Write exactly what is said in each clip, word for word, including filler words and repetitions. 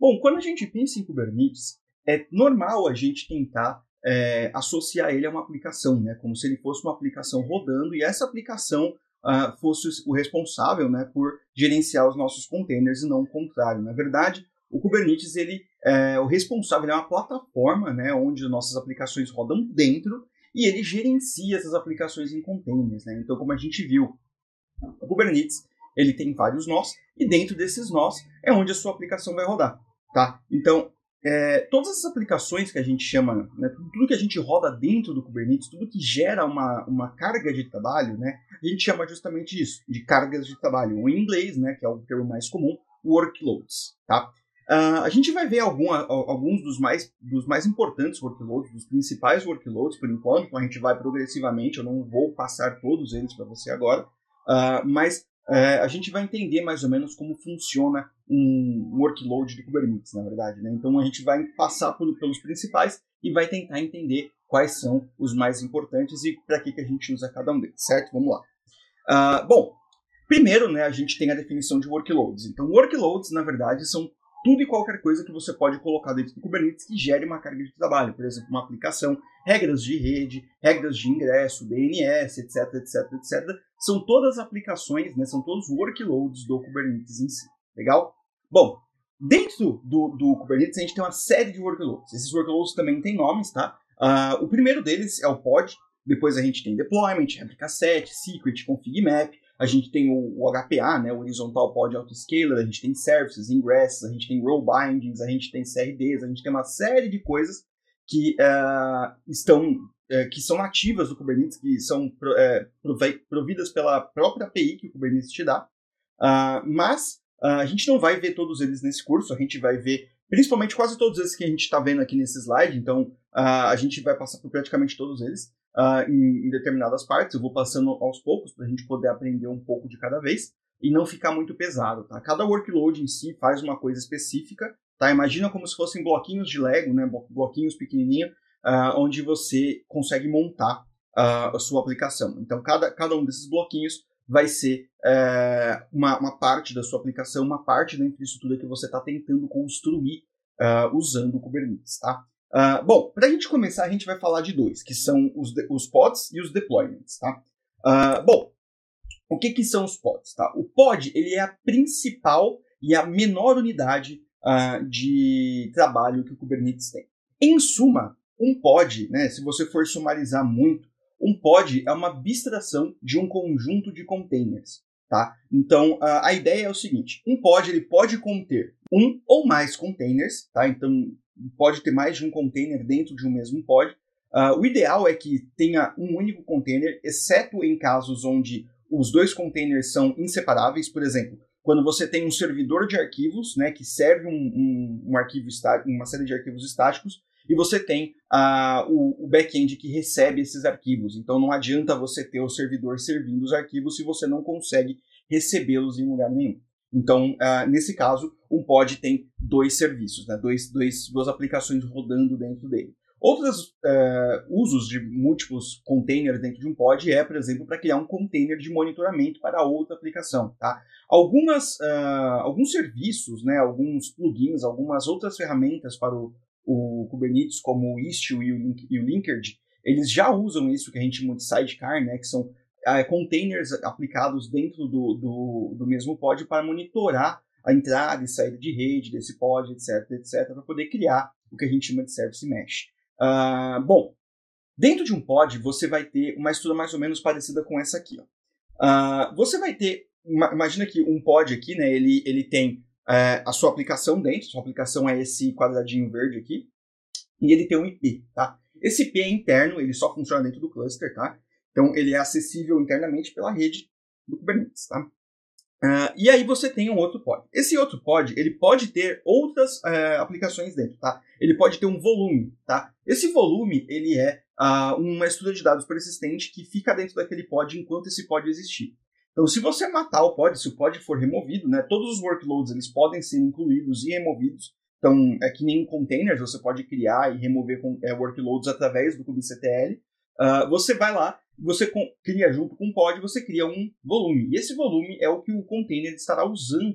Bom, quando a gente pensa em Kubernetes, é normal a gente tentar é, associar ele a uma aplicação, né? Como se ele fosse uma aplicação rodando e essa aplicação uh, fosse o responsável, né, por gerenciar os nossos containers e não o contrário. Na verdade, o Kubernetes ele é o responsável, ele é uma plataforma, né, onde as nossas aplicações rodam dentro e ele gerencia essas aplicações em containers, né? Então, como a gente viu, o Kubernetes ele tem vários nós e dentro desses nós é onde a sua aplicação vai rodar, tá? Então, é, todas essas aplicações que a gente chama, né, tudo que a gente roda dentro do Kubernetes, tudo que gera uma, uma carga de trabalho, né, a gente chama justamente isso, de cargas de trabalho, ou em inglês, né, que é o termo mais comum, workloads, tá? Uh, a gente vai ver algum, alguns dos mais, dos mais importantes workloads, dos principais workloads, por enquanto, então a gente vai progressivamente, eu não vou passar todos eles para você agora, uh, mas uh, a gente vai entender mais ou menos como funciona um workload do Kubernetes, na verdade, né? Então a gente vai passar por, pelos principais e vai tentar entender quais são os mais importantes e para que, que a gente usa cada um deles, certo? Vamos lá. Uh, bom, primeiro, né, a gente tem a definição de workloads. Então workloads, na verdade, são tudo e qualquer coisa que você pode colocar dentro do Kubernetes que gere uma carga de trabalho. Por exemplo, uma aplicação, regras de rede, regras de ingresso, D N S, etc, etc, etcétera. São todas aplicações, né, são todos workloads do Kubernetes em si. Legal? Bom, dentro do, do Kubernetes a gente tem uma série de workloads. Esses workloads também têm nomes, tá? Uh, o primeiro deles é o pod, depois a gente tem deployment, replica set, secret, config map. A gente tem o, o H P A, né, o Horizontal Pod Autoscaler, a gente tem services, ingressos, a gente tem role bindings, a gente tem C R Ds, a gente tem uma série de coisas que, uh, estão, uh, que são nativas do Kubernetes, que são uh, providas pela própria A P I que o Kubernetes te dá. Uh, mas uh, a gente não vai ver todos eles nesse curso, a gente vai ver principalmente quase todos esses que a gente está vendo aqui nesse slide, então uh, a gente vai passar por praticamente todos eles. Uh, em, em determinadas partes, eu vou passando aos poucos para a gente poder aprender um pouco de cada vez e não ficar muito pesado, tá? Cada workload em si faz uma coisa específica, tá? Imagina como se fossem bloquinhos de Lego, né? Bloquinhos pequenininhos, uh, onde você consegue montar uh, a sua aplicação. Então, cada, cada um desses bloquinhos vai ser uh, uma, uma parte da sua aplicação, uma parte da infraestrutura que você está tentando construir uh, usando o Kubernetes, tá? Uh, bom, para a gente começar, a gente vai falar de dois, que são os, de, os pods e os deployments, tá? Uh, bom, o que, que são os pods, tá? O pod, ele é a principal e a menor unidade uh, de trabalho que o Kubernetes tem. Em suma, um pod, né, se você for sumarizar muito, um pod é uma abstração de um conjunto de containers, tá? Então, uh, a ideia é o seguinte, um pod, ele pode conter um ou mais containers, tá? Então, pode ter mais de um container dentro de um mesmo pod. Uh, o ideal é que tenha um único container, exceto em casos onde os dois containers são inseparáveis. Por exemplo, quando você tem um servidor de arquivos, né, que serve um, um, um arquivo estático, uma série de arquivos estáticos, e você tem uh, o, o back-end que recebe esses arquivos. Então não adianta você ter o servidor servindo os arquivos se você não consegue recebê-los em lugar nenhum. Então, uh, nesse caso, um pod tem dois serviços, né? dois, dois, duas aplicações rodando dentro dele. Outros uh, usos de múltiplos containers dentro de um pod é, por exemplo, para criar um container de monitoramento para outra aplicação. Tá? Algumas, uh, alguns serviços, né? Alguns plugins, algumas outras ferramentas para o, o Kubernetes, como o Istio e o, Link, e o Linkerd, eles já usam isso que a gente chama de sidecar, né? Que são Uh, containers aplicados dentro do, do, do mesmo pod para monitorar a entrada e saída de rede desse pod, etc, etc, para poder criar o que a gente chama de service mesh. Uh, bom, dentro de um pod você vai ter uma estrutura mais ou menos parecida com essa aqui. Ó. Uh, você vai ter, uma, imagina que um pod aqui, né, ele, ele tem uh, a sua aplicação dentro, sua aplicação é esse quadradinho verde aqui, e ele tem um I P, tá? Esse I P é interno, ele só funciona dentro do cluster, tá? Então, ele é acessível internamente pela rede do Kubernetes, tá? Uh, e aí você tem um outro pod. Esse outro pod, ele pode ter outras uh, aplicações dentro, tá? Ele pode ter um volume, tá? Esse volume, ele é uh, uma estrutura de dados persistente que fica dentro daquele pod enquanto esse pod existir. Então, se você matar o pod, se o pod for removido, né? Todos os workloads, eles podem ser incluídos e removidos. Então, é que nem containers, você pode criar e remover com, é, workloads através do kubectl. Uh, você vai lá, você com, cria junto com o pod, você cria um volume. E esse volume é o que o container estará usando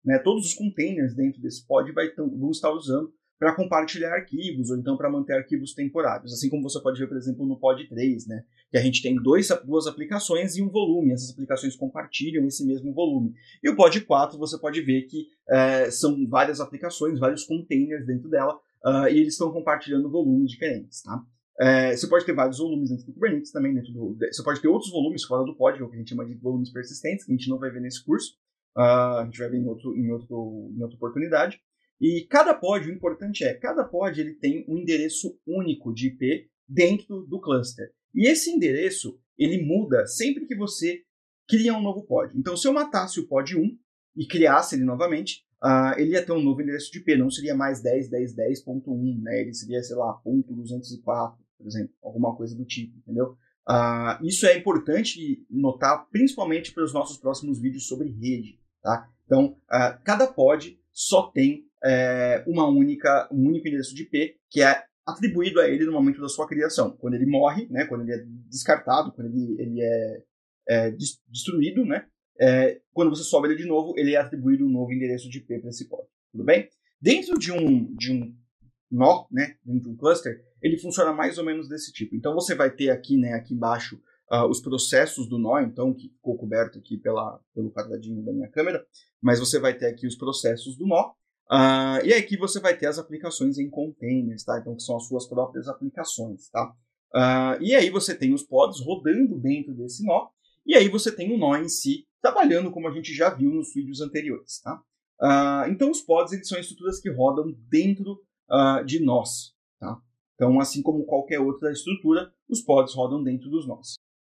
né, todos os containers dentro desse pod vai, vão estar usando para compartilhar arquivos, ou então para manter arquivos temporários. Assim como você pode ver, por exemplo, no pod três, né, que a gente tem dois, duas aplicações e um volume. Essas aplicações compartilham esse mesmo volume. E o pod quatro, você pode ver que é, são várias aplicações, vários containers dentro dela, uh, e eles estão compartilhando volumes diferentes. Tá? É, você pode ter vários volumes dentro do Kubernetes também. Dentro do, você pode ter outros volumes fora do pod, que é o que a gente chama de volumes persistentes, que a gente não vai ver nesse curso. Uh, a gente vai ver em, outro, em, outro, em outra oportunidade. E cada pod, o importante é, cada pod ele tem um endereço único de I P dentro do cluster. E esse endereço, ele muda sempre que você cria um novo pod. Então, se eu matasse o pod um e criasse ele novamente, uh, ele ia ter um novo endereço de I P, não seria mais dez ponto dez ponto dez ponto um, né? Ele seria, sei lá, ponto duzentos e quatro, por exemplo, alguma coisa do tipo, entendeu? Uh, isso é importante notar, principalmente para os nossos próximos vídeos sobre rede, tá? Então, uh, cada pod só tem é, uma única, um único endereço de I P que é atribuído a ele no momento da sua criação. Quando ele morre, né, quando ele é descartado, quando ele, ele é, é destruído, né, é, quando você sobe ele de novo, ele é atribuído um novo endereço de I P para esse pod. Tudo bem? Dentro de um, de um nó, né, dentro de um cluster, ele funciona mais ou menos desse tipo. Então você vai ter aqui, né, aqui embaixo uh, os processos do nó, então, que ficou coberto aqui pela, pelo quadradinho da minha câmera, mas você vai ter aqui os processos do nó. Uh, e aqui você vai ter as aplicações em containers, tá? Então, que são as suas próprias aplicações, tá? Uh, e aí você tem os pods rodando dentro desse nó, e aí você tem o nó em si trabalhando como a gente já viu nos vídeos anteriores, tá? Uh, então, os pods eles são estruturas que rodam dentro uh, de nós, tá? Então, assim como qualquer outra estrutura, os pods rodam dentro dos nós.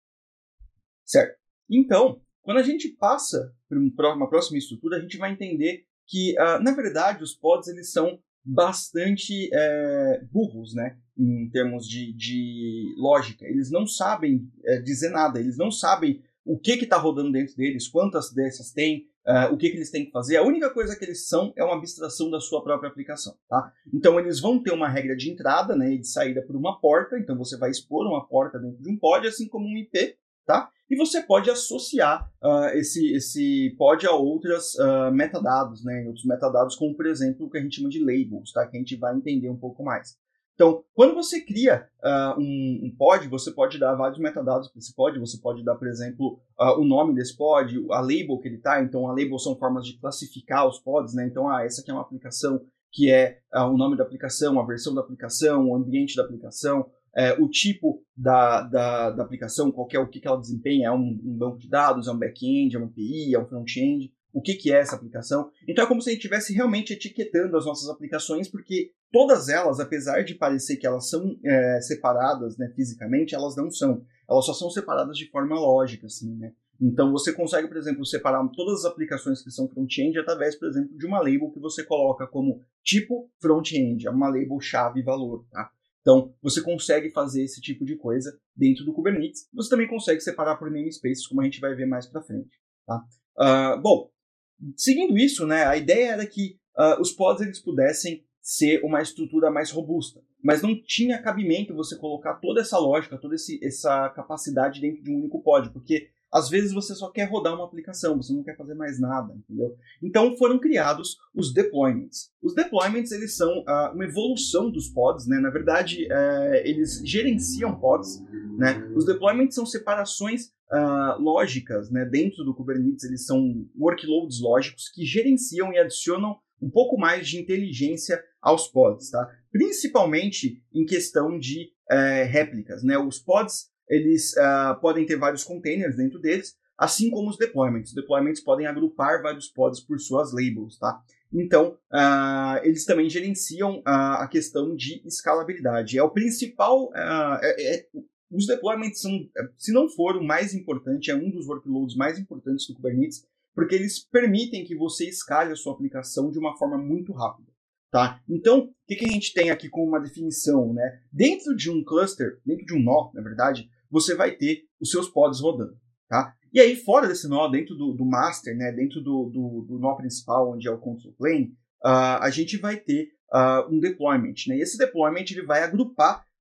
Certo? Então, quando a gente passa para uma próxima estrutura, a gente vai entender que, uh, na verdade, os pods eles são bastante é, burros, né, em termos de, de lógica. Eles não sabem é, dizer nada, eles não sabem o que está rodando dentro deles, quantas dessas tem, uh, o que, que eles têm que fazer. A única coisa que eles são é uma abstração da sua própria aplicação. Tá? Então, eles vão ter uma regra de entrada, né, e de saída por uma porta. Então, você vai expor uma porta dentro de um pod, assim como um I P, tá? E você pode associar uh, esse, esse pod a outras uh, metadados, né? Outros metadados, como, por exemplo, o que a gente chama de labels, tá? Que a gente vai entender um pouco mais. Então, quando você cria uh, um, um pod, você pode dar vários metadados para esse pod. Você pode dar, por exemplo, uh, o nome desse pod, a label que ele está. Então, a label são formas de classificar os pods, né? Então, ah, essa aqui é uma aplicação que é uh, o nome da aplicação, a versão da aplicação, o ambiente da aplicação, É, o tipo da, da, da aplicação, qual que é o que, que ela desempenha, é um, um banco de dados, é um back-end, é uma A P I, é um front-end, o que, que é essa aplicação. Então é como se a gente estivesse realmente etiquetando as nossas aplicações, porque todas elas, apesar de parecer que elas são é, separadas, né, fisicamente, elas não são. Elas só são separadas de forma lógica, assim, né? Então você consegue, por exemplo, separar todas as aplicações que são front-end através, por exemplo, de uma label que você coloca como tipo front-end, é uma label chave valor, tá? Então, você consegue fazer esse tipo de coisa dentro do Kubernetes. Você também consegue separar por namespaces, como a gente vai ver mais para frente. Tá? Uh, bom, seguindo isso, né, a ideia era que uh, os pods eles pudessem ser uma estrutura mais robusta, mas não tinha cabimento você colocar toda essa lógica, toda esse, essa capacidade dentro de um único pod, porque às vezes você só quer rodar uma aplicação, você não quer fazer mais nada, entendeu? Então foram criados os deployments. Os deployments eles são uh, uma evolução dos pods, né? Na verdade, uh, eles gerenciam pods, né? Os deployments são separações uh, lógicas, né? Dentro do Kubernetes, eles são workloads lógicos que gerenciam e adicionam um pouco mais de inteligência aos pods, tá? Principalmente em questão de uh, réplicas, né? Os pods eles uh, podem ter vários containers dentro deles, assim como os deployments. Os deployments podem agrupar vários pods por suas labels, tá? Então, uh, eles também gerenciam uh, a questão de escalabilidade. É o principal... Uh, é, é, os deployments são, se não for o mais importante, é um dos workloads mais importantes do Kubernetes, porque eles permitem que você escale a sua aplicação de uma forma muito rápida. Tá? Então, o que, que a gente tem aqui como uma definição? Né? Dentro de um cluster, dentro de um nó, na verdade, você vai ter os seus pods rodando. Tá? E aí, fora desse nó, dentro do, do master, né, dentro do, do, do nó principal, onde é o control plane, uh, a gente vai ter uh, um deployment. Né? E esse deployment ele vai agrupar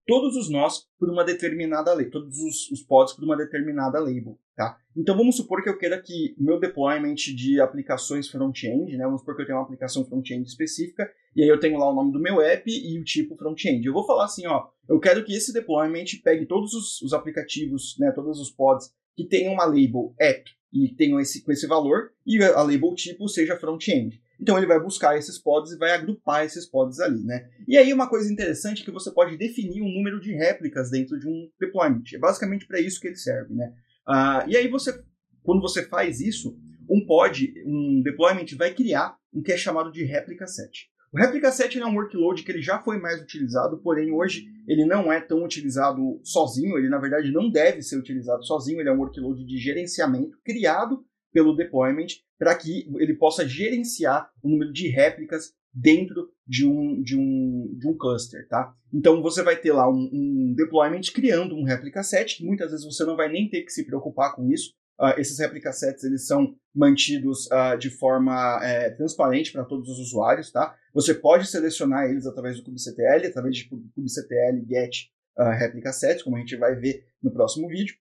todos os nós por uma determinada label, todos os, os pods por uma determinada label, tá? Então vamos supor que eu queira que meu deployment de aplicações front-end, né? Vamos supor que eu tenho uma aplicação front-end específica, e aí eu tenho lá o nome do meu app e o tipo front-end. Eu vou falar assim, ó, eu quero que esse deployment pegue todos os, os aplicativos, né? Todos os pods que tenham uma label app e tenham esse, com esse valor, e a label tipo seja front-end. Então ele vai buscar esses pods e vai agrupar esses pods ali, né? E aí uma coisa interessante é que você pode definir um número de réplicas dentro de um deployment. É basicamente para isso que ele serve, né? Uh, e aí você, quando você faz isso, um pod, um deployment vai criar um que é chamado de réplica set. O réplica set é um workload que ele já foi mais utilizado, porém hoje ele não é tão utilizado sozinho, ele na verdade não deve ser utilizado sozinho, ele é um workload de gerenciamento criado pelo deployment para que ele possa gerenciar o número de réplicas dentro de um, de um, de um cluster, tá? Então você vai ter lá um, um deployment criando um réplica set, que muitas vezes você não vai nem ter que se preocupar com isso. Uh, esses réplica sets eles são mantidos uh, de forma é, transparente para todos os usuários, tá? Você pode selecionar eles através do kubectl, através de kubectl get uh, réplica sets, como a gente vai ver no próximo vídeo.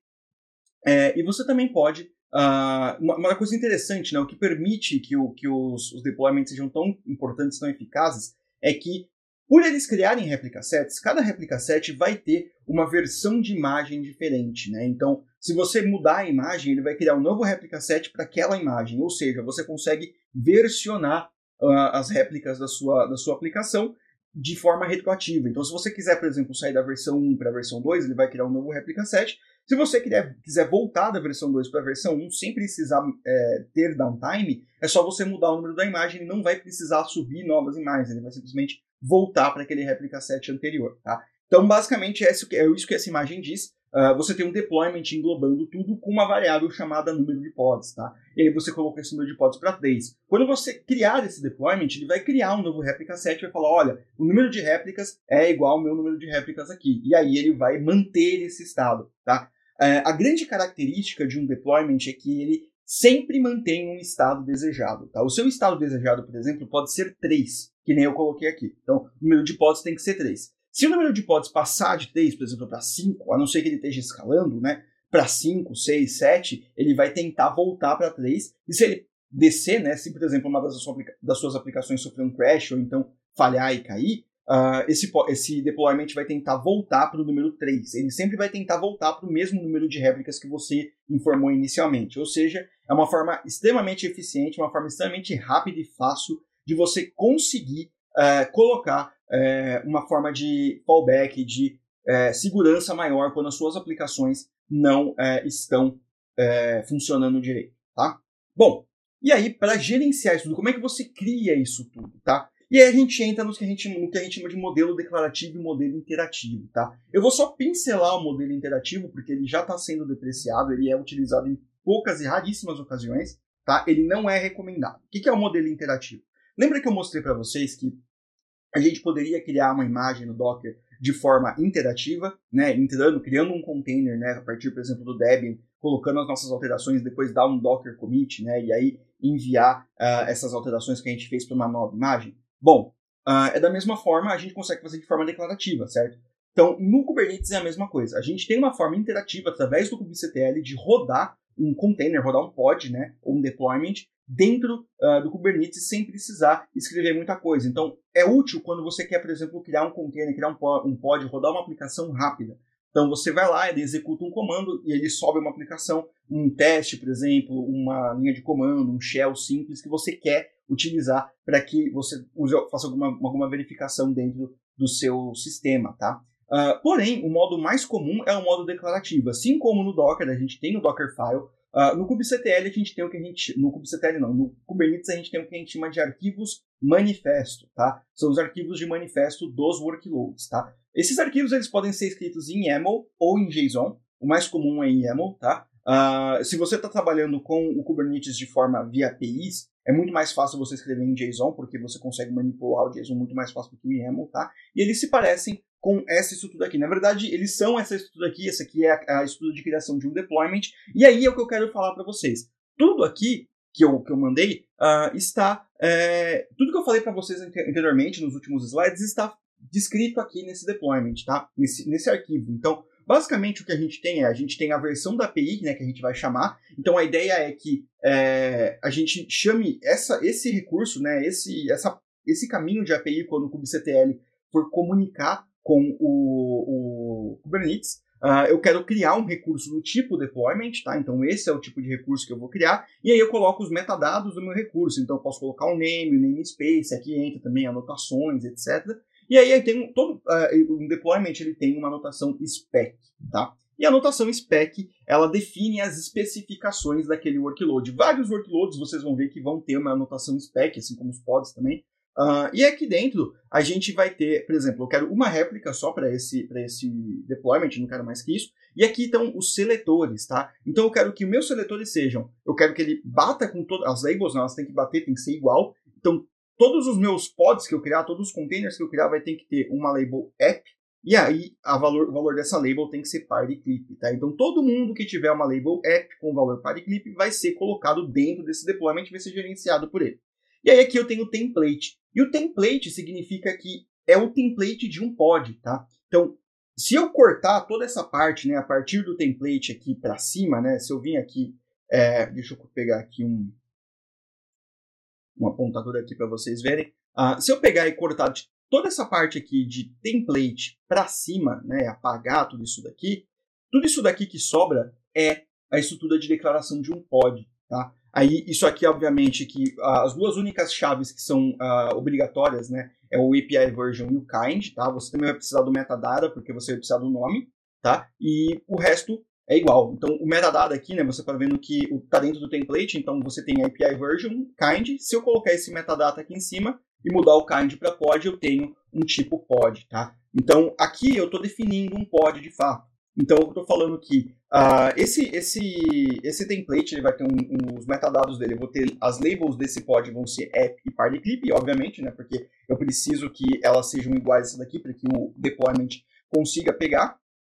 É, e você também pode Uh, uma, uma coisa interessante, né, o que permite que, o, que os, os deployments sejam tão importantes, tão eficazes, é que, por eles criarem réplica sets, cada réplica set vai ter uma versão de imagem diferente, né? Então, se você mudar a imagem, ele vai criar um novo réplica set para aquela imagem, ou seja, você consegue versionar uh, as réplicas da sua, da sua aplicação de forma retroativa. Então, se você quiser, por exemplo, sair da versão um para a versão dois, ele vai criar um novo réplica set. Se você quiser, quiser voltar da versão dois para a versão um sem precisar é, ter downtime, é só você mudar o número da imagem, ele não vai precisar subir novas imagens, ele vai simplesmente voltar para aquele réplica set anterior, tá? Então, basicamente, é isso que, é isso que essa imagem diz. Uh, você tem um deployment englobando tudo com uma variável chamada número de pods, tá? E aí você coloca esse número de pods para três. Quando você criar esse deployment, ele vai criar um novo réplica set e vai falar, olha, o número de réplicas é igual ao meu número de réplicas aqui. E aí ele vai manter esse estado, tá? Uh, a grande característica de um deployment é que ele sempre mantém um estado desejado, tá? O seu estado desejado, por exemplo, pode ser três, que nem eu coloquei aqui. Então, o número de pods tem que ser três. Se o número de pods passar de três, por exemplo, para cinco, a não ser que ele esteja escalando, né, para cinco, seis, sete, ele vai tentar voltar para três. E se ele descer, né, se, por exemplo, uma das, das suas aplicações sofrer um crash ou então falhar e cair, uh, esse, esse deployment vai tentar voltar para o número três. Ele sempre vai tentar voltar para o mesmo número de réplicas que você informou inicialmente. Ou seja, é uma forma extremamente eficiente, uma forma extremamente rápida e fácil de você conseguir uh, colocar É, uma forma de fallback, de é, segurança maior quando as suas aplicações não é, estão é, funcionando direito, tá? Bom, e aí, para gerenciar isso tudo, como é que você cria isso tudo, tá? E aí a gente entra no que a gente, no que a gente chama de modelo declarativo e modelo interativo, tá? Eu vou só pincelar o modelo interativo, porque ele já está sendo depreciado, ele é utilizado em poucas e raríssimas ocasiões, tá? Ele não é recomendado. O que é o modelo interativo? Lembra que eu mostrei para vocês que a gente poderia criar uma imagem no Docker de forma interativa, né, entrando, criando um container, né, a partir, por exemplo, do Debian, colocando as nossas alterações, depois dar um Docker commit, né, e aí enviar uh, essas alterações que a gente fez para uma nova imagem? Bom, uh, é da mesma forma, a gente consegue fazer de forma declarativa, certo? Então, no Kubernetes é a mesma coisa. A gente tem uma forma interativa, através do kubectl, de rodar um container, rodar um pod, né, ou um deployment, dentro uh, do Kubernetes sem precisar escrever muita coisa. Então, é útil quando você quer, por exemplo, criar um container, criar um pod, um pod, rodar uma aplicação rápida. Então, você vai lá, ele executa um comando e ele sobe uma aplicação, um teste, por exemplo, uma linha de comando, um shell simples que você quer utilizar para que você use, faça alguma, alguma verificação dentro do seu sistema, tá? Uh, porém, o modo mais comum é o modo declarativo. Assim como no Docker, a gente tem o Dockerfile. Uh, no kubectl a gente tem o que a gente... No kubectl não, no Kubernetes a gente tem o que a gente chama de arquivos manifesto, tá? São os arquivos de manifesto dos workloads, tá? Esses arquivos eles podem ser escritos em YAML ou em JSON. O mais comum é em YAML, tá? Uh, se você está trabalhando com o Kubernetes de forma via A P Is, é muito mais fácil você escrever em JSON, porque você consegue manipular o JSON muito mais fácil do que o YAML, tá? E eles se parecem com essa estrutura aqui. Na verdade, eles são essa estrutura aqui, essa aqui é a, a estrutura de criação de um deployment, e aí é o que eu quero falar para vocês. Tudo aqui que eu, que eu mandei uh, está... É, tudo que eu falei para vocês anteriormente, nos últimos slides, está descrito aqui nesse deployment, tá? Nesse, nesse arquivo. Então, basicamente o que a gente tem é, a gente tem a versão da A P I, né, que a gente vai chamar. Então, a ideia é que é, a gente chame essa, esse recurso, né, esse, essa, esse caminho de A P I quando o kubectl for comunicar com o, o Kubernetes. Uh, eu quero criar um recurso do tipo deployment, tá? Então esse é o tipo de recurso que eu vou criar, e aí eu coloco os metadados do meu recurso. Então eu posso colocar um name, um namespace, aqui entra também anotações, etcétera. E aí tem um, todo uh, um deployment, ele tem uma anotação spec, tá? E a anotação spec, ela define as especificações daquele workload. Vários workloads vocês vão ver que vão ter uma anotação spec, assim como os pods também. Uh, e aqui dentro a gente vai ter, por exemplo, eu quero uma réplica só para esse, para esse deployment, não quero mais que isso. E aqui estão os seletores, tá? Então eu quero que os meus seletores sejam, eu quero que ele bata com todas as labels, não, elas têm que bater, tem que ser igual. Então todos os meus pods que eu criar, todos os containers que eu criar vai ter que ter uma label app. E aí a valor, o valor dessa label tem que ser party clip, tá? Então todo mundo que tiver uma label app com o valor party clip vai ser colocado dentro desse deployment e vai ser gerenciado por ele. E aí aqui eu tenho o template. E o template significa que é o template de um pod, tá? Então, se eu cortar toda essa parte, né, a partir do template aqui para cima, né, se eu vim aqui, é, deixa eu pegar aqui um, um apontador aqui para vocês verem. Uh, se eu pegar e cortar toda essa parte aqui de template para cima, né, apagar tudo isso daqui, tudo isso daqui que sobra é a estrutura de declaração de um pod, tá? Aí, isso aqui, obviamente, que uh, as duas únicas chaves que são uh, obrigatórias, né, é o A P I version e o kind, tá? Você também vai precisar do metadata, porque você vai precisar do nome, tá? E o resto é igual. Então, o metadata aqui, né, você está vendo que está dentro do template, então você tem A P I version, kind. Se eu colocar esse metadata aqui em cima e mudar o kind para pod, eu tenho um tipo pod, tá? Então, aqui eu estou definindo um pod de fato. Então, eu estou falando que uh, esse, esse, esse template ele vai ter um, um, os metadados dele. Eu vou ter as labels desse pod vão ser app e party clip, obviamente, né? Porque eu preciso que elas sejam iguais a essa daqui para que o deployment consiga pegar.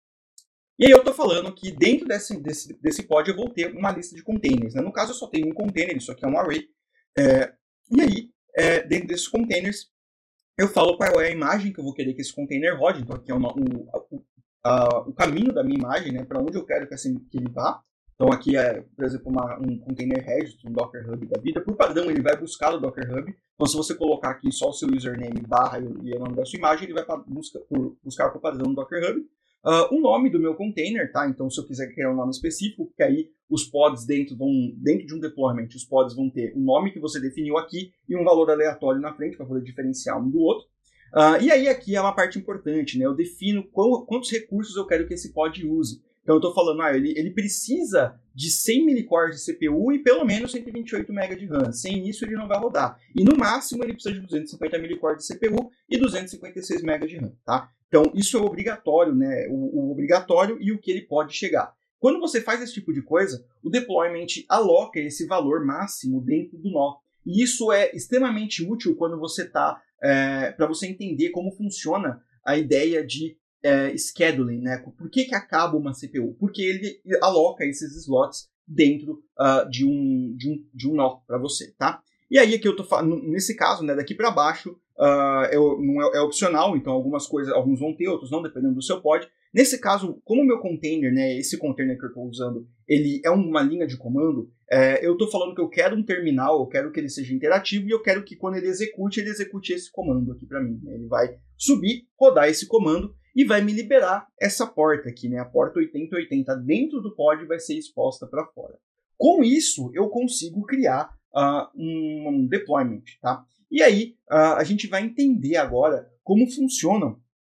E aí eu estou falando que dentro desse, desse, desse pod eu vou ter uma lista de containers, né? No caso, eu só tenho um container, isso aqui é um array. É, e aí, é, dentro desses containers, eu falo qual é a imagem que eu vou querer que esse container rode. Então, aqui é uma, um, o Uh, o caminho da minha imagem, né, para onde eu quero que, assim, que ele vá. Então aqui é, por exemplo, uma, um container registry, um Docker Hub da vida. Por padrão, ele vai buscar o Docker Hub. Então se você colocar aqui só o seu username barra e o nome da sua imagem, ele vai busca, por, buscar por padrão no Docker Hub. Uh, o nome do meu container, tá? Então se eu quiser criar um nome específico, porque aí os pods dentro, vão, dentro de um deployment, os pods vão ter o nome que você definiu aqui e um valor aleatório na frente para poder diferenciar um do outro. Uh, e aí aqui é uma parte importante, né? Eu defino qual, quantos recursos eu quero que esse pod use. Então eu estou falando, ah, ele, ele precisa de cem milicores de C P U e pelo menos cento e vinte e oito megabytes de RAM. Sem isso ele não vai rodar. E no máximo ele precisa de duzentos e cinquenta milicores de C P U e duzentos e cinquenta e seis megabytes de RAM, tá? Então isso é obrigatório, né? O, o obrigatório e o que ele pode chegar. Quando você faz esse tipo de coisa, o deployment aloca esse valor máximo dentro do nó. E isso é extremamente útil quando você está É, para você entender como funciona a ideia de é, scheduling, né? Por que, que acaba uma C P U? Porque ele aloca esses slots dentro uh, de um de um, de um nó para você, tá? E aí aqui eu tô falando, nesse caso, né, daqui para baixo, uh, é, não é, é opcional, então algumas coisas, alguns vão ter, outros não, dependendo do seu pod. Nesse caso, como o meu container, né, esse container que eu estou usando, ele é uma linha de comando, é, eu estou falando que eu quero um terminal, eu quero que ele seja interativo e eu quero que quando ele execute, ele execute esse comando aqui para mim. Ele vai subir, rodar esse comando e vai me liberar essa porta aqui, né, a porta oitenta oitenta dentro do pod vai ser exposta para fora. Com isso, eu consigo criar uh, um, um deployment, tá? E aí, uh, a gente vai entender agora como funcionam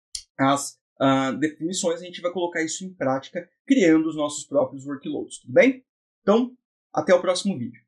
as uh, definições, a gente vai colocar isso em prática, criando os nossos próprios workloads, tudo bem? Então, até o próximo vídeo.